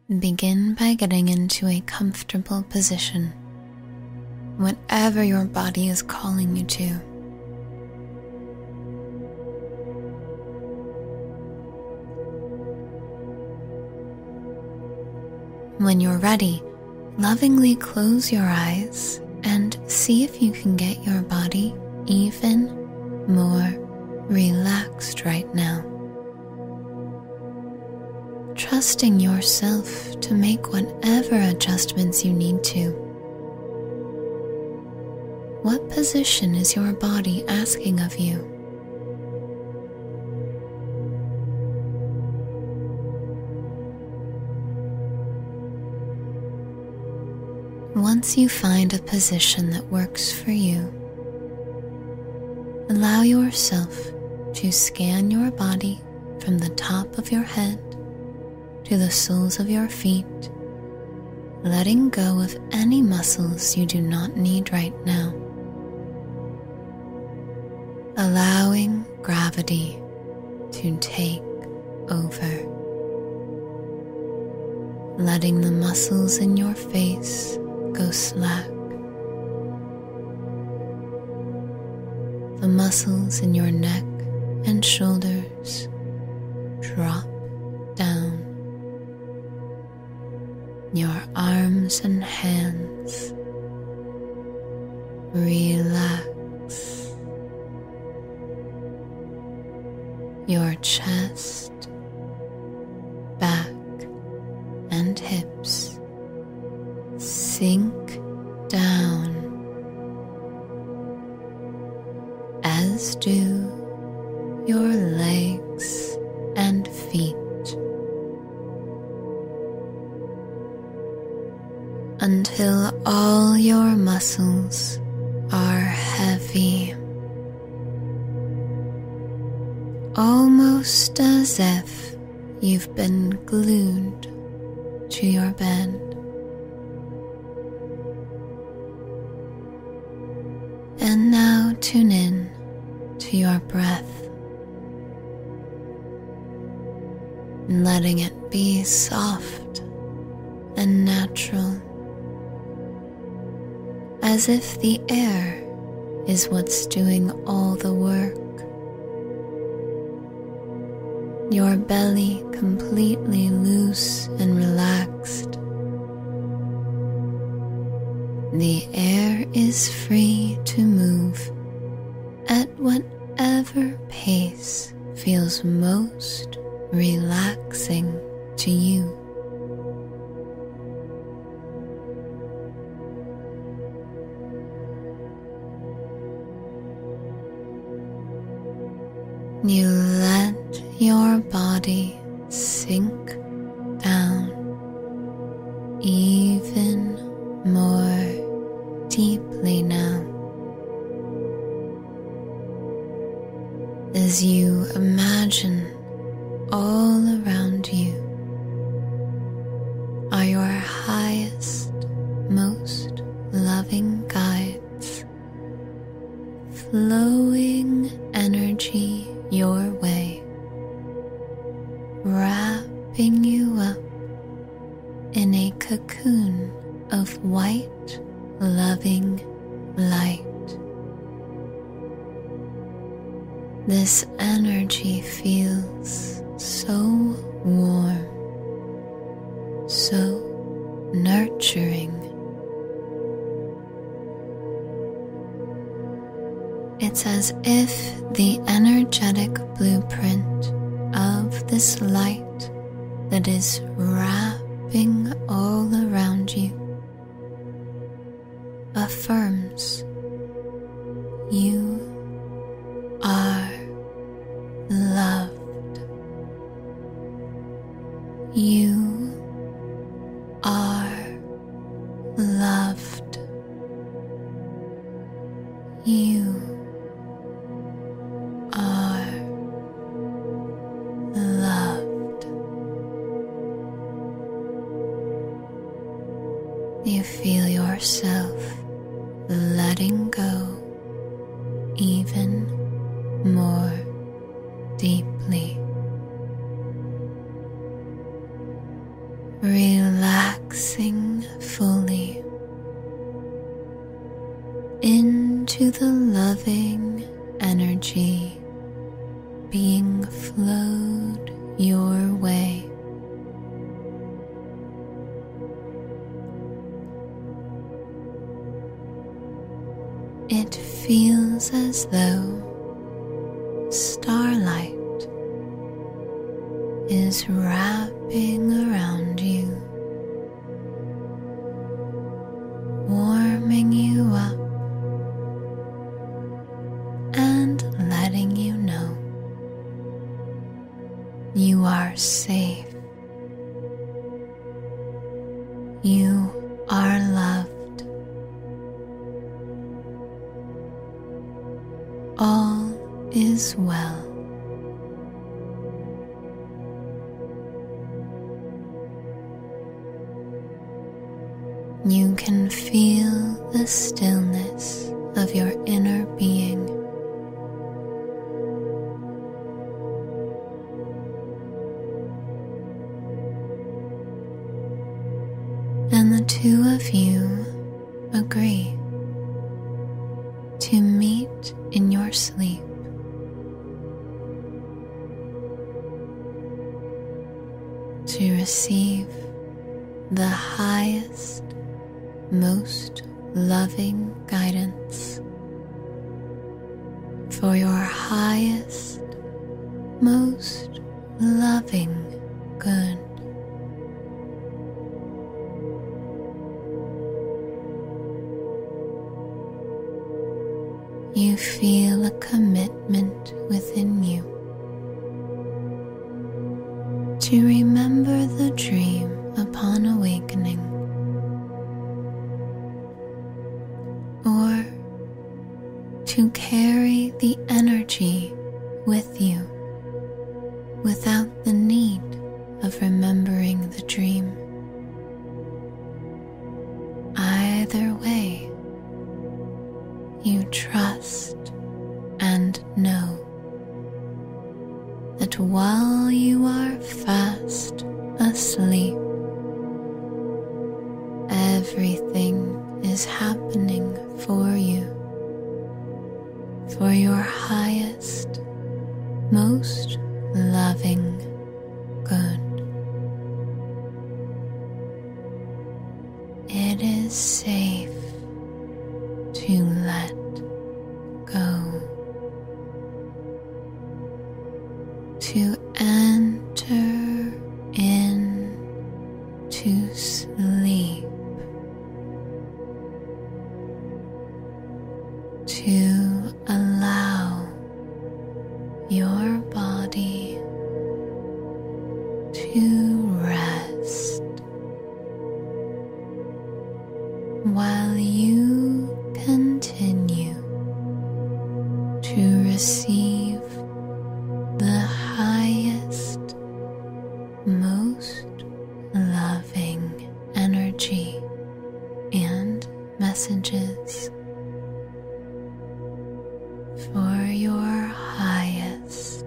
Begin by getting into a comfortable position, whatever your body is calling you to. When you're ready, lovingly close your eyes and see if you can get your body even more relaxed right now. Trusting yourself to make whatever adjustments you need to. What position is your body asking of you? Once you find a position that works for you, allow yourself to scan your body from the top of your head to the soles of your feet, letting go of any muscles you do not need right now. Allowing gravity to take over. Letting the muscles in your face go slack. The muscles in your neck and shoulders drop down. Your arms and hands relax. Your chest, back, and hips sink down, as do your legs and feet, until all your muscles are heavy, almost as if you've been glued to your bed. And now tune in to your breath, letting it be soft and natural, as if the air is what's doing all the work. Your belly completely loose and relaxed. The air is free to move at whatever pace feels most relaxing to you. You let your body sink down even more deeply now, as you imagine all around you are your highest, most loving guides, flowing energy your way, wrapping you up in a cocoon of white, loving light. This energy feels so warm, so nurturing. It's as if the energetic blueprint of this light that is wrapping all around you affirms you are loved. You are loved. You are loved. You feel yourself letting go even more deeply, relaxing fully into the loving energy being flowed your way. It feels as though starlight is wrapping around you, warming you up and letting you know you are safe. You are loved. All is well. You can feel the stillness of your inner being. And the two of you agree to meet in your sleep. To receive the highest, most loving guidance for your highest, most loving good. You feel a commitment within you to remember the dream upon awakening, or to carry the energy with you without the need of remembering the dream. Either way, you trust and know that while you are fast asleep, everything is happening for you, for your highest, most loving good. It is safe to let go, to enter into sleep, to allow your body to rest while you continue to receive the highest, most loving energy and messages for your highest,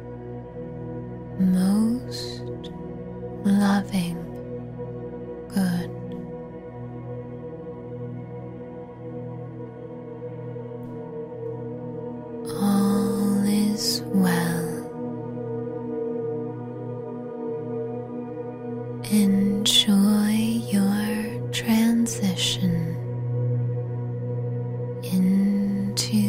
most loving good. All is well. Enjoy your transition into